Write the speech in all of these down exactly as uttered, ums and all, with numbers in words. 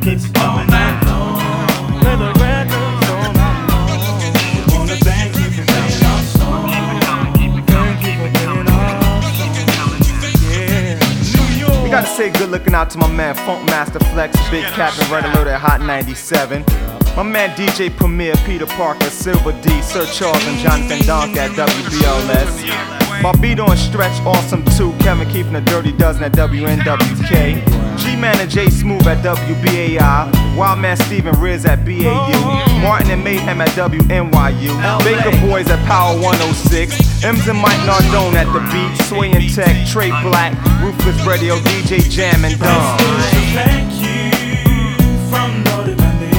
keep it coming all night long. Play the records all night long. Wanna thank you for playing our song. Thank you for playing our song. Yeah. New York. We gotta say good looking out to my man Funk Master Flex, Big Captain Red Alert at Hot ninety-seven. My man D J Premier, Peter Parker, Silver D, Sir Charles and Jonathan Donk at W B L S. Barbito and Stretch, awesome too. Kevin keeping the Dirty Dozen at W N W K. G-Man and J Smooth at W B A I. Wildman Steven Riz at B A U. Martin and Mayhem at W N Y U. Baker Boys at Power one oh six. Ems and Mike Nardone at the beat. Sway and Tech, Trey Black, Ruthless Radio, D J Jam and Don. Thank you from Northern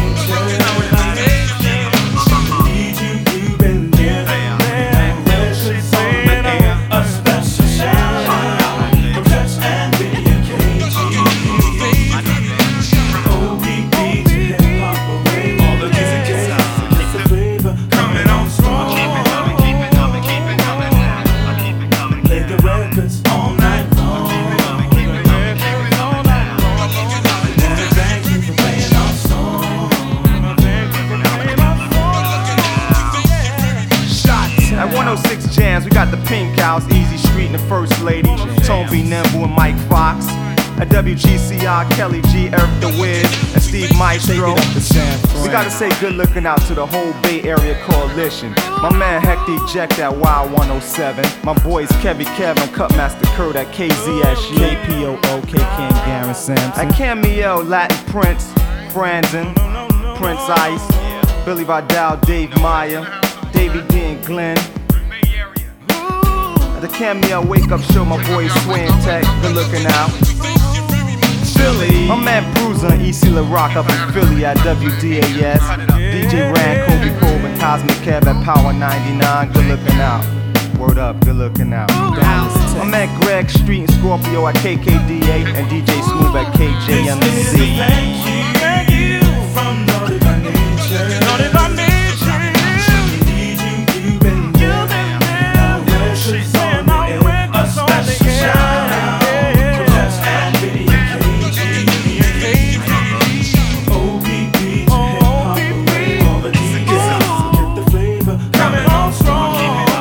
one oh six Jams, we got the Pink House, Easy Street and the First Lady, Tone B. Nimble and Mike Fox. At W G C I, Kelly G, Eric the Wiz, and Steve Maestro. We gotta say good looking out to the whole Bay Area coalition. My man Hector Eject at Wild one oh seven. My boys Kevy Kevin, Cutmaster Kurt at K Z S U. K P O O, K Ken, Garen Sampson. At Cameo, Latin Prince, Franzen, Prince Ice, Billy Vidal, Dave Meyer, Davey D and Glenn. At the Cameo Wake Up Show, my boys Sway and Tech, good looking out. Philly, my man Bruiser and E C LaRock up in Philly at W D A S. D J Rand, Kobe Coleman, Cosmic Kev at Power ninety-nine, good looking out. Word up, good looking out. My man Greg Street and Scorpio at K K D A and D J Smooth at K J M C. Thank you, thank you from Northern Nation. Northern Nation. Need you, you've been there. Now Records on the air, a special shout out. Just and Billy and K G. O B B, hip hop away. All the D Js get the flavor coming on strong.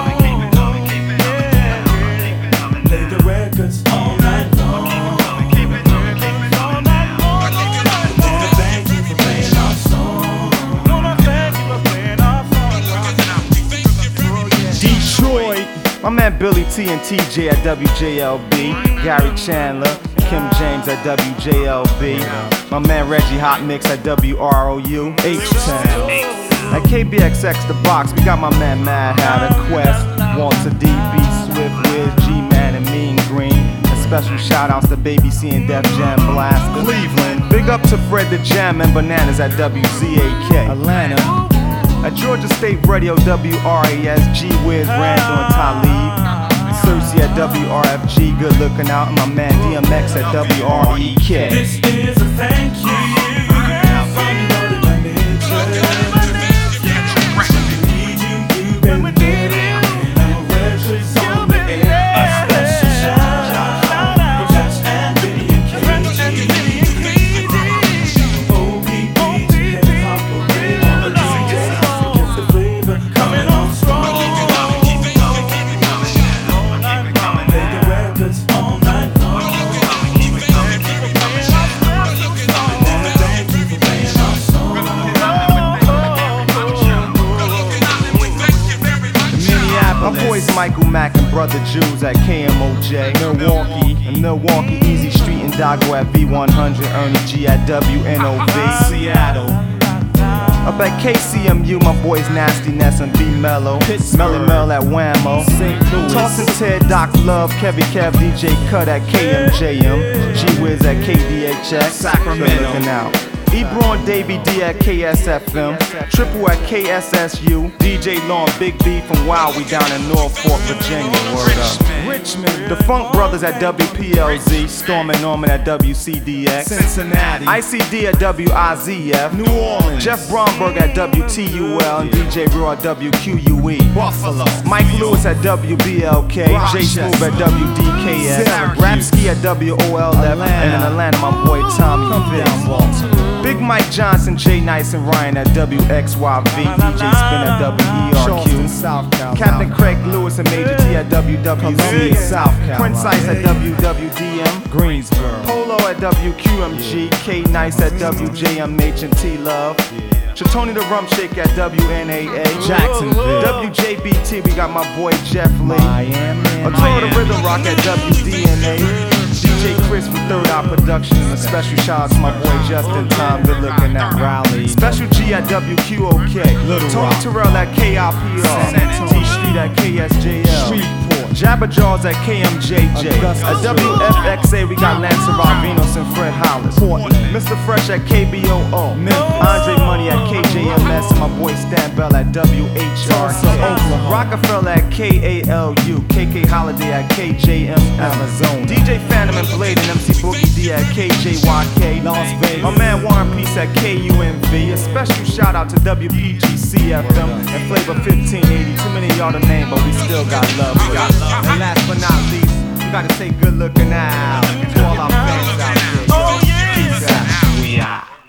Play the records all night long. My man Billy T and T J at W J L B, Gary Chandler, Kim James at W J L B, my man Reggie Hot Mix at W R O U, H-Town. At K B X X The Box, we got my man Mad Hatter, Quest, Walter D, B, Swift, Wiz, G-Man, and Mean Green. And special shout outs to Baby C and Def Jam Blast, Cleveland. Big up to Fred the Jam and Bananas at W Z A K, Atlanta. At Georgia State Radio, W R A S, G Wiz, Randall and Talib. Cersei at W R F G, good looking out. And my man D M X at W R E K. This is a thank you. Michael Mack and Brother Jews at K M O J, Milwaukee, and Milwaukee, Easy Street and Dago at V one hundred, Ernie G at W N O V, Seattle. Up at K C M U, my boys Nasty Ness and B Mellow, Melly Mel at Whammo, Saint Louis, Tossin Ted, Doc Love, Kevy Kev, D J Cut at K M J M, G Wiz at K D H X, Sacramento. Looking out. Ebron Davey D at K S F M, Triple at K S S U, D J Long, Big B from Wild, we down in Norfolk, Virginia, word up. Richmond, the Funk Brothers at W P L Z, Storm and Norman at W C D X, Cincinnati, I C D at W I Z F, New Orleans, Jeff Bromberg at W T U L, and D J Raw at W Q U E, Buffalo, Mike Lewis at W B L K, J Smooth at W D K S, Rapsky at W O L F, and in Atlanta, my boy Tommy Fitz. Big Mike Johnson, Jay Nice, and Ryan at W X Y V. D J Spin at W E R Q. South Carolina. Captain Craig Lewis and Major T at W W Z. South Carolina. Prince Ice at W W D M. Greensboro. Polo at W Q M G. K Nice at W J M H and T Love. Chatoni the Rum Shake at W N A A. Jacksonville. W J B T, we got my boy Jeff Lee. Miami. Atoro the Rhythm Rock at W D N A. D J Chris with Third Eye Productions. And a special shout out to my boy Justin Tom, good looking at Raleigh. Special G at W Q O K. Little Tony Rock. Terrell at K I P R. T Street at K S J L. Shreveport. Jabba Jaws at K M J J. Augusta. At W F X A we got Lance Ravinos and Fred Hollis. Portland. Mister Fresh at K B O O. Memphis. Andre Money at K J M S. And my boy Stan Bell at W H R K. Tulsa, Oklahoma. Rockefeller at K A L U. K K Holiday at K J M L. Arizona. D J Phantom and Blade and M C Boogie D at K J Y K. Las Vegas. My man Warren Peace at K U N V. A special shout out to W P G C F M and Flavor fifteen eighty. Too many of y'all to name, but we still got love. We got love. And last but not least, we gotta say good looking out.